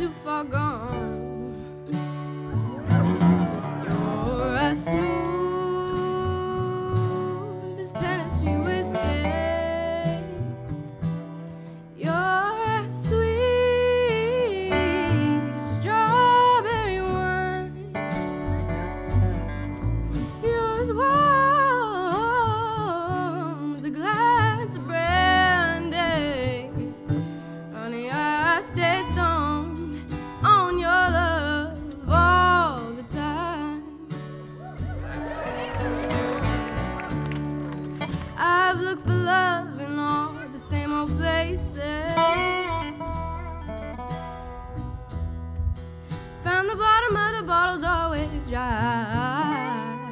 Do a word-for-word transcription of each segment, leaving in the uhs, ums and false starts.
too far gone. You're as smooth as Tennessee whiskey. You're as sweet as strawberry wine. You're as warm as a glass of brandy. Honey, I stay stoned on your love all the time. I've looked for love in all the same old places. Found the bottom of the bottle's always dry.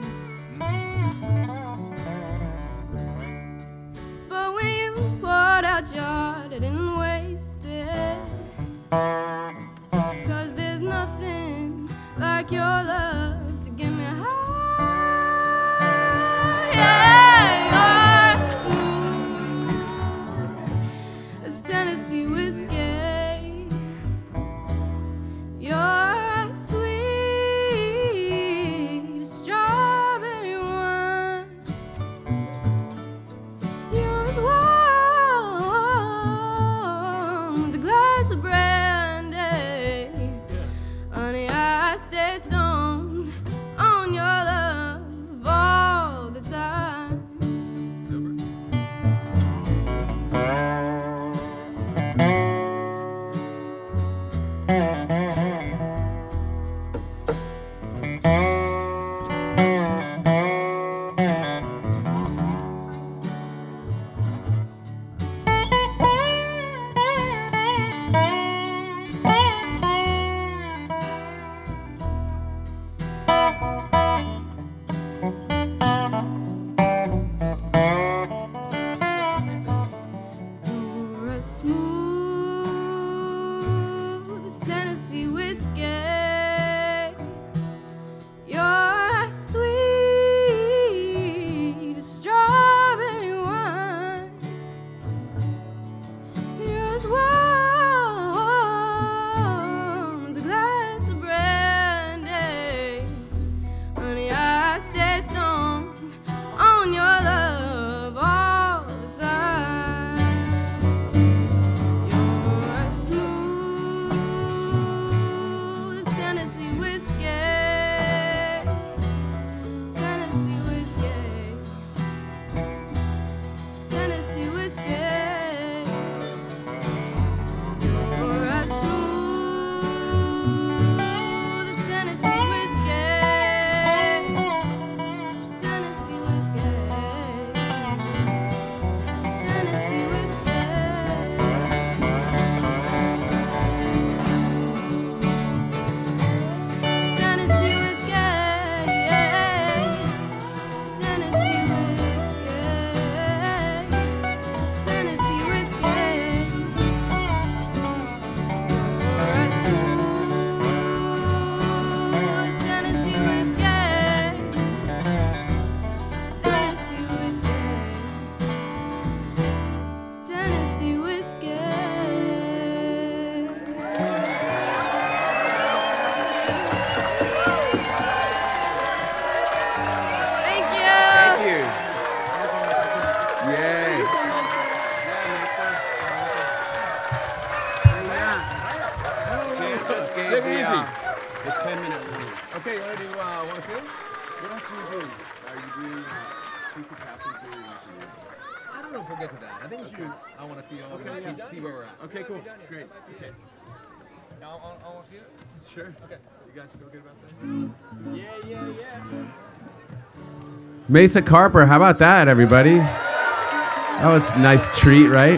But when you poured out your heart, I didn't waste it. 'Cause there's nothing like your love to get me high. Yeah, you're smooth as Tennessee whiskey. You're sweet as strawberry wine. You're as warm as a glass of brandy. Honey, I stay stoned on your love all the time. You're as smooth as Tennessee whiskey. You're as sweet as strawberry wine. You're as warm as a glass of brandy. Honey, I stay stoned on your love all the time. You're as smooth as Tennessee whiskey. Tennessee whiskey. Tennessee whiskey. You're as smooth as Tennessee whiskey. Tennessee whiskey. Tennessee whiskey. Tennessee whiskey. Tennessee whiskey. Tennessee whiskey. You're as smooth as Tennessee whiskey. Tennessee whiskey. Tennessee whiskey. Thank you. Thank you. Thank Yay. you so much. Just gave Take it the, easy. uh, the ten minute warning. Okay, you ready to uh, want to feel? What else are you doing? Are you doing uh, C C Captain's Day? I don't know if we'll get to that. I think we should. I want to feel. Okay, see, yeah. see where we're at. Okay, cool. Great. Okay. I want to feel. Sure. Okay. You guys feel good about that? Yeah, yeah, yeah. Mesa Carper, how about that, everybody? That was a nice treat, right?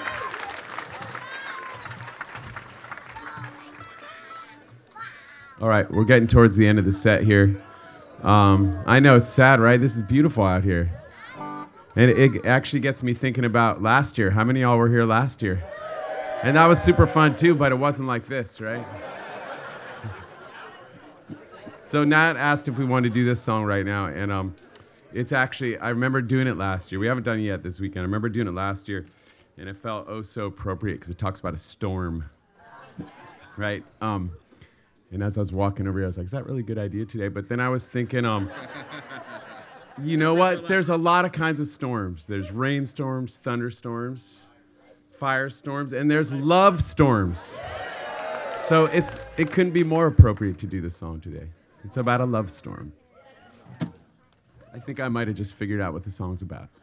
All right, we're getting towards the end of the set here. Um, I know it's sad, right? This is beautiful out here. And it actually gets me thinking about last year. How many of y'all were here last year? And that was super fun too, but it wasn't like this, right? So Nat asked if we wanted to do this song right now, and um, it's actually, I remember doing it last year. We haven't done it yet this weekend. I remember doing it last year, and it felt oh so appropriate because it talks about a storm. right? Um, and as I was walking over here, I was like, is that really a good idea today? But then I was thinking, um, you know what? There's a lot of kinds of storms. There's rainstorms, thunderstorms, firestorms, and there's love storms. So it's it couldn't be more appropriate to do this song today. It's about a love storm. I think I might have just figured out what the song's about.